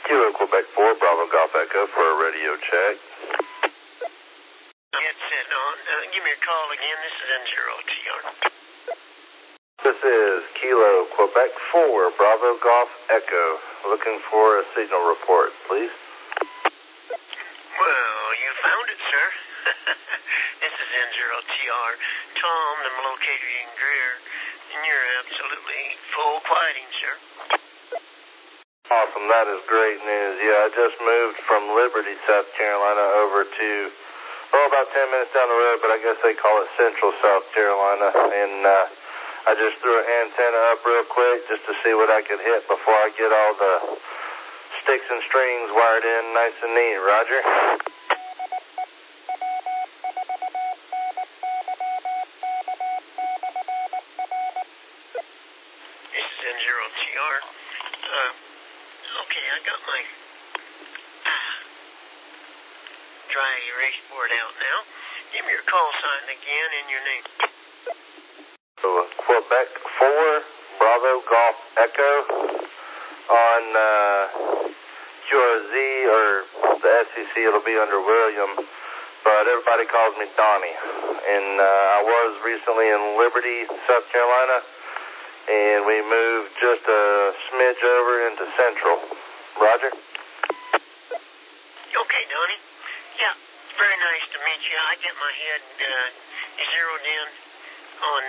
Kilo Quebec 4, Bravo Golf Echo for a radio check. Headset on. Give me a call again. This is N0TR. This is Kilo Quebec 4, Bravo Golf Echo. Looking for a signal report, please. Well, you found it, sir. This is N0TR. Tom, I'm located in Greer, and you're absolutely full quieting, sir. Awesome, that is great news. Yeah, I just moved from Liberty, South Carolina over to, about 10 minutes down the road, but I guess they call it Central South Carolina. And I just threw an antenna up real quick just to see what I could hit before I get all the sticks and strings wired in nice and neat. Roger. This is N0TR. Okay, I got my dry erase board out now. Give me your call sign again and your name. So, Quebec 4, Bravo Golf Echo on QRZ, or the SEC, it'll be under William, but everybody calls me Donnie. And I was recently in Liberty, South Carolina, and we moved just a smidge over into Central. Roger? Okay, Donnie. Yeah, very nice to meet you. I get my head zeroed in on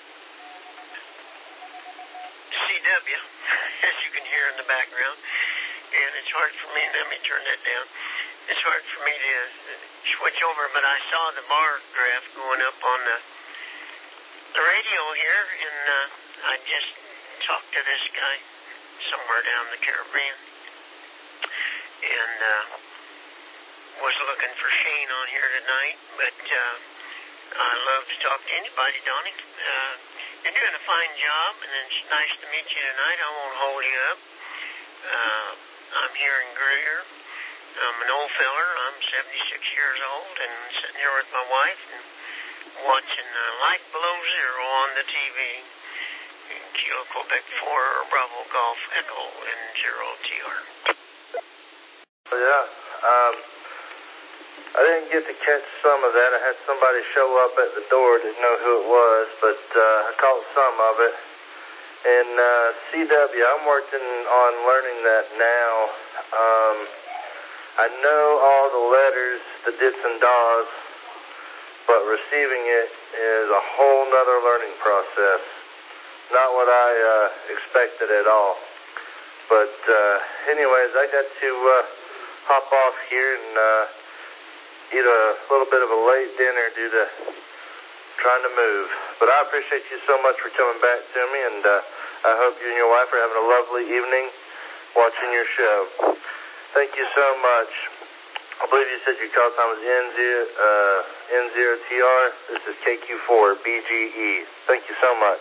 CW, as you can hear in the background. And it's hard for me, let me turn that down. It's hard for me to switch over, but I saw the bar graph going up on the radio here, and I just talked to this guy somewhere down the Caribbean, and was looking for Shane on here tonight, but I love to talk to anybody, Donnie. You're doing a fine job, and it's nice to meet you tonight. I won't hold you up. I'm here in Greer. I'm an old feller. I'm 76 years old, and sitting here with my wife and watching Light Below Zero on the TV. In Kilo Quebec 4, Bravo Golf Echo and 0TR. Yeah, I didn't get to catch some of that. I had somebody show up at the door, didn't know who it was, but I caught some of it. And CW, I'm working on learning that now. I know all the letters, the dits and das, but receiving it is a whole nother learning process. Not what I expected at all. But anyways, I got to hop off here and eat a little bit of a late dinner due to trying to move. But I appreciate you so much for coming back to me, and I hope you and your wife are having a lovely evening watching your show. Thank you so much. I believe you said your call sign was N0TR. This is KQ4 BGE. Thank you so much.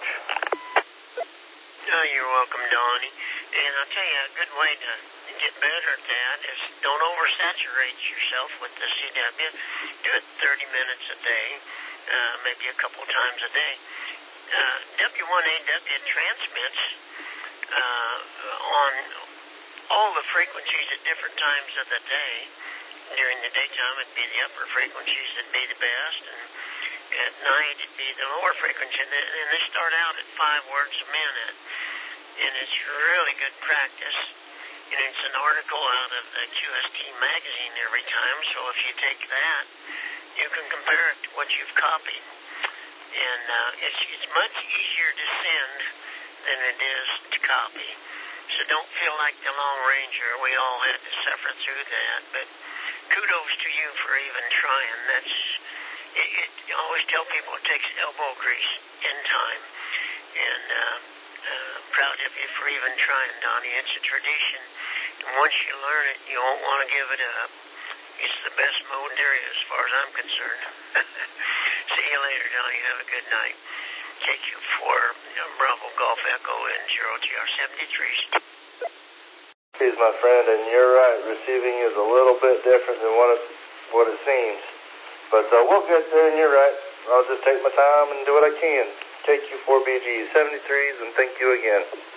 You're welcome, Donnie. And I'll tell you, a good way to get better at that is don't oversaturate yourself with the CW. Do it 30 minutes a day, maybe a couple times a day. W1AW transmits on all the frequencies at different times of the day. During the daytime, it'd be the upper frequencies that'd be the best, and at night, it'd be the lower frequency. And they start out at 5 words a minute, and it's really good practice. And it's an article out of the QST magazine every time, so if you take that, you can compare it to what you've copied. And it's much easier to send than it is to copy. So don't feel like the Long Ranger. We all had to suffer through that, but kudos to you for even trying. I always tell people it takes elbow grease in time, and proud of you for even trying, Donnie. It's a tradition, and once you learn it, you won't want to give it up. It's the best mode there is, as far as I'm concerned. See you later, Donnie. Have a good night. KQ4, Bravo Golf Echo and 0TR 73. Please, my friend, and you're right. Receiving is a little bit different than what it seems. But we'll get there, and you're right. I'll just take my time and do what I can. KQ4BG 73s, and thank you again.